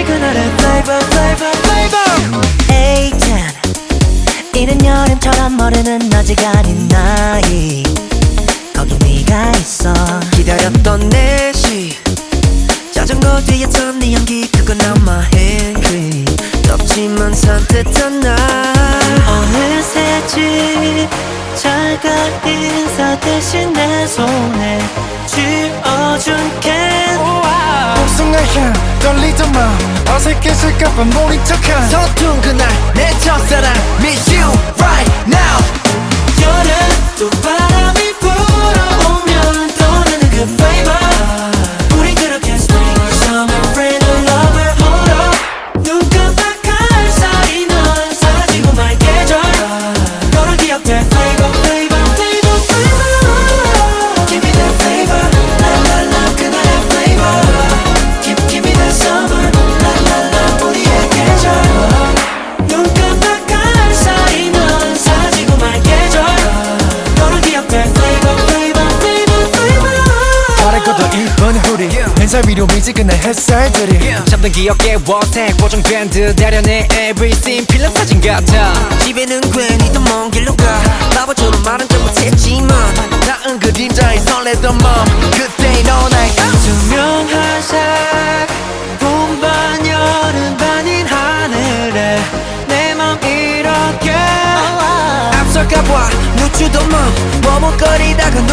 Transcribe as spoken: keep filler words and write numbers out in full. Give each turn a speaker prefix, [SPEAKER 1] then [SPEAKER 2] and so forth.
[SPEAKER 1] 오로지 그날의 flavor flavor flavor
[SPEAKER 2] 에이 텐 이른 여름처럼 모르는 어지간히 나이 거기 네가 있어
[SPEAKER 1] 기다렸던 내시 자전거 뒤에서 네 향기 그건 not my hand cream 덥지만 산뜻한 날
[SPEAKER 2] 어느새 집 작은 인사 대신 내 손에 쥐어준 캔
[SPEAKER 3] 복숭아 향 떨리던 마음 어색해질까봐 모른 척한
[SPEAKER 1] 서툰 그날 내 첫사랑 Miss you right now
[SPEAKER 2] 여름 또 바람이 불어오면 떠나는 그 flavor 우린 그렇게 spring summer friend lover hold up 눈 깜빡할 사이 넌 사라지고 말 계절 너를 기억해 flavor flavor flavor flavor Give me that flavor la la la 그날의 flavor Give, give me that summer la la la 우리의 계절 눈 깜빡할 사이 넌 사라지고 말 계절 너를 기억해 flavor flavor flavor flavor
[SPEAKER 3] 바랄것도 이쁜 후리 햇살 위로 미지근한 햇살들이
[SPEAKER 1] 잠든 기억에 워색 보정된 듯 아련해 everything 필름 사진 같아 집에는 괜히 더 먼 길로 가 바보처럼 말은 좀 못했지만 나은 그림자에 설레던 맘 그때 너날
[SPEAKER 2] 투명한 색 봄반 여름반인 하늘에 내 맘 이렇게
[SPEAKER 1] 앞설까봐 묻히던 맘 머뭇거리다가